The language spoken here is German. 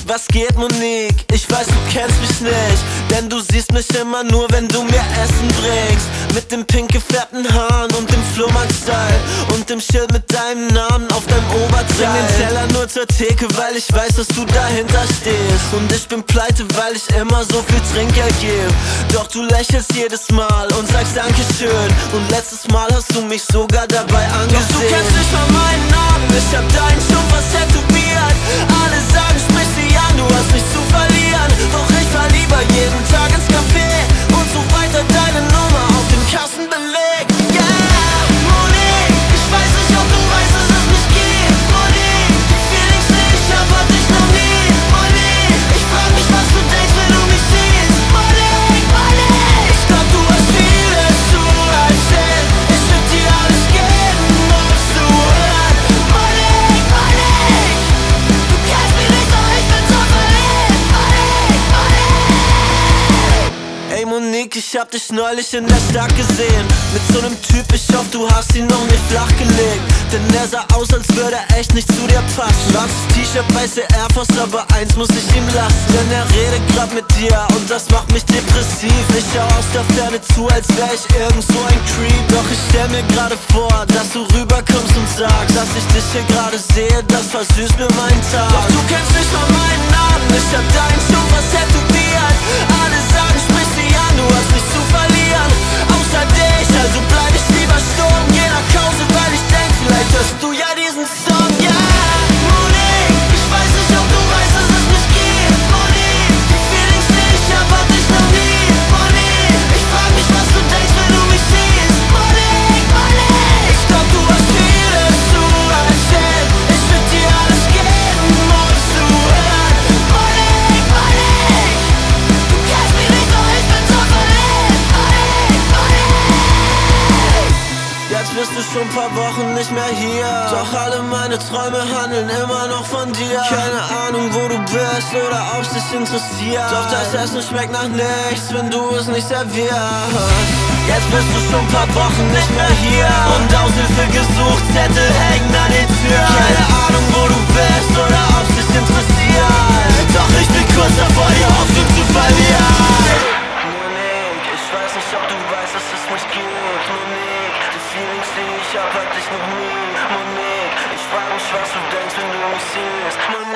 was geht, Monique? Ich weiß, du kennst mich nicht, denn du siehst mich immer nur, wenn du mir Essen bringst. Mit dem pink gefärbten Haaren und dem Flohmarkt-Style und dem Schild mit deinem Namen auf deinem Oberteil. Bring den Teller nur zur Theke, weil ich weiß, dass du dahinter stehst. Und ich bin pleite, weil ich immer so viel Trinkgeld gebe. Doch du lächelst jedes Mal und sagst Dankeschön. Und letztes Mal hast du mich sogar dabei angesehen. Doch du kennst nicht mal meinen Namen, ich hab deinen schon fast tätowiert. Alle sagen, sprich sie an, du hast nichts zu verlieren. Doch ich fahr lieber jeden Tag ins Café und such weiter deine Nummer auf dem Kassenbeleg. Yeah, Monique, ich weiß nicht, ob du weißt, dass es mich gibt. Monique, die Feelings, die ich hab, hatte ich noch nie. Monique, ich frag mich, was du denkst, wenn du mich siehst. Monique, Monique, ich glaub, du hast vieles zu erzählen. Ich würd dir alles geben, um es zu hören. Monique, Monique, du kennst mich nicht, doch ich bin so verliebt. Monique, Monique. Ey Monique, ich hab dich neulich in der Stadt gesehen. Mit so nem Typ, ich hoff, du hast ihn noch nicht flachgelegt. Denn er sah aus, als würde er echt nicht zu dir passen. Schwarzes T-Shirt, weiße Air Force, aber eins muss ich ihm lassen. Denn er redet grad mit dir und das macht mich depressiv. Ich schau aus der Ferne zu, als wär ich irgend so ein Creep. Doch ich stell mir gerade vor, dass du rüberkommst und sagst, dass ich dich hier gerade sehe, das versüßt mir meinen Tag. Doch du kennst nicht mal meinen Namen, ich hab deinen schon fast tätowiert. Alle sagen, sprich sie an, du hast nichts zu verlieren. Außer dich, also bleib ich lieber stumm. Geh nach Hause, weil ich denk, vielleicht hörst du ja diesen Song. Yeah, Monique, ich weiß nicht, ob du weißt, dass es mich gibt. Monique, die Feelings, die ich hab, hatte ich noch nie. Monique, ich frag mich, was du denkst, wenn du mich siehst. Monique, Monique, ich glaub, du hast vieles zu erzählen. Ich würd dir alles geben, um es zu hören. Monique, Monique, du kennst mich nicht, doch ich bin so verliebt. Monique, Monique. Jetzt bist du schon ein paar Wochen nicht mehr hier. Doch alle meine Träume handeln immer noch von dir. Keine Ahnung, wo du bist oder ob's dich interessiert. Doch das Essen schmeckt nach nichts, wenn du es nicht servierst. Jetzt bist du schon ein paar Wochen nicht mehr hier und Aushilfe gesucht, Zettel hängen an den Türen. Keine Ahnung, wo du bist oder ob's dich interessiert. Doch ich bin kurz davor, die Hoffnung zu verlieren. Monique, ich weiß nicht, ob du weißt, dass es mich gibt. Monique, die Feelings, die ich hab, hatte ich noch nie. Monique, ich frag mich, was du denkst, wenn du mich siehst. Monique,